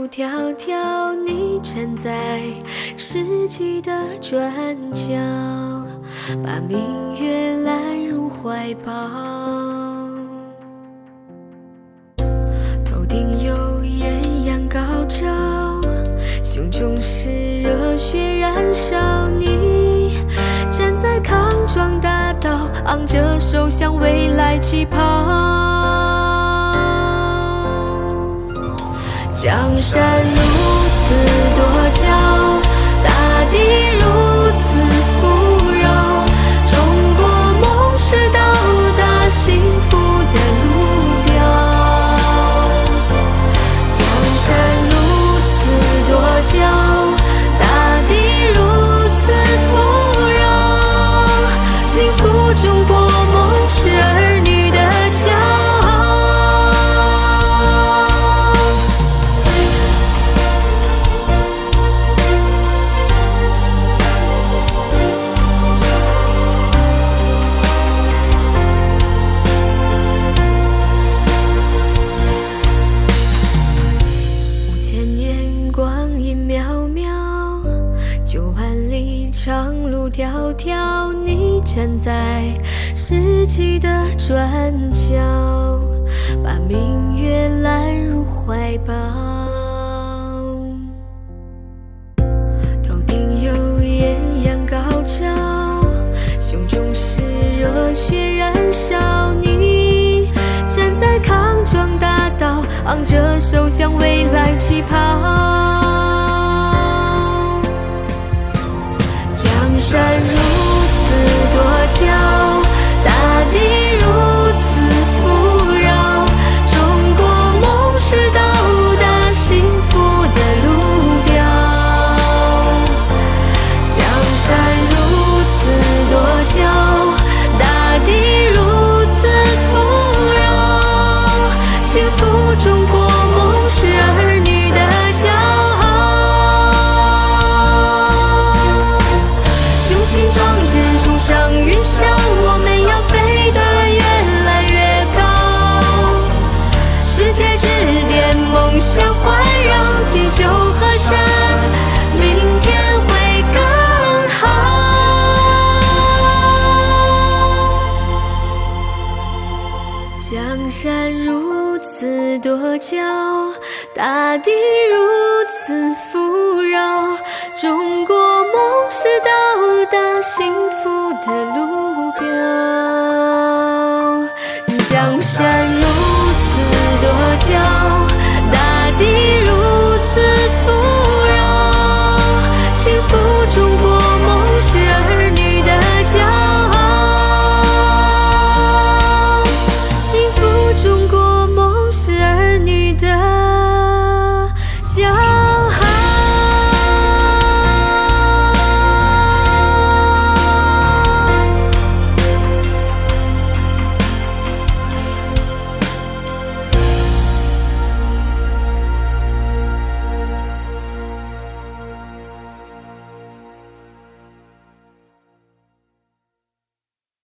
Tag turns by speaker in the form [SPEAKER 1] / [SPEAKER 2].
[SPEAKER 1] 路迢迢，你站在世纪的转角，把明月揽入怀抱。头顶有艳阳高照，胸中是热血燃烧。你站在康庄大道，昂着首向未来起跑。江山如此多娇，大地如此富饶，中国梦是到达幸福的路标。江山如此多娇，大地如此富饶，幸福中国梦是儿女的骄傲。长路迢迢，你站在世纪的转角，把明月揽入怀抱。头顶有艳阳高照，胸中是热血燃烧。你站在康庄大道，昂着首向未来起跑。江山如此多娇，大地如此富饶，中国梦是到达幸福的路标。江山如此多娇，大地如此富饶，幸福中国梦是儿女的骄傲。雄心壮志冲上云霄，我们要飞得越来越高。世界之巅，梦想环绕，锦绣河山，明天会更好。江山如此多娇，大地如此富饶，中国梦是到达幸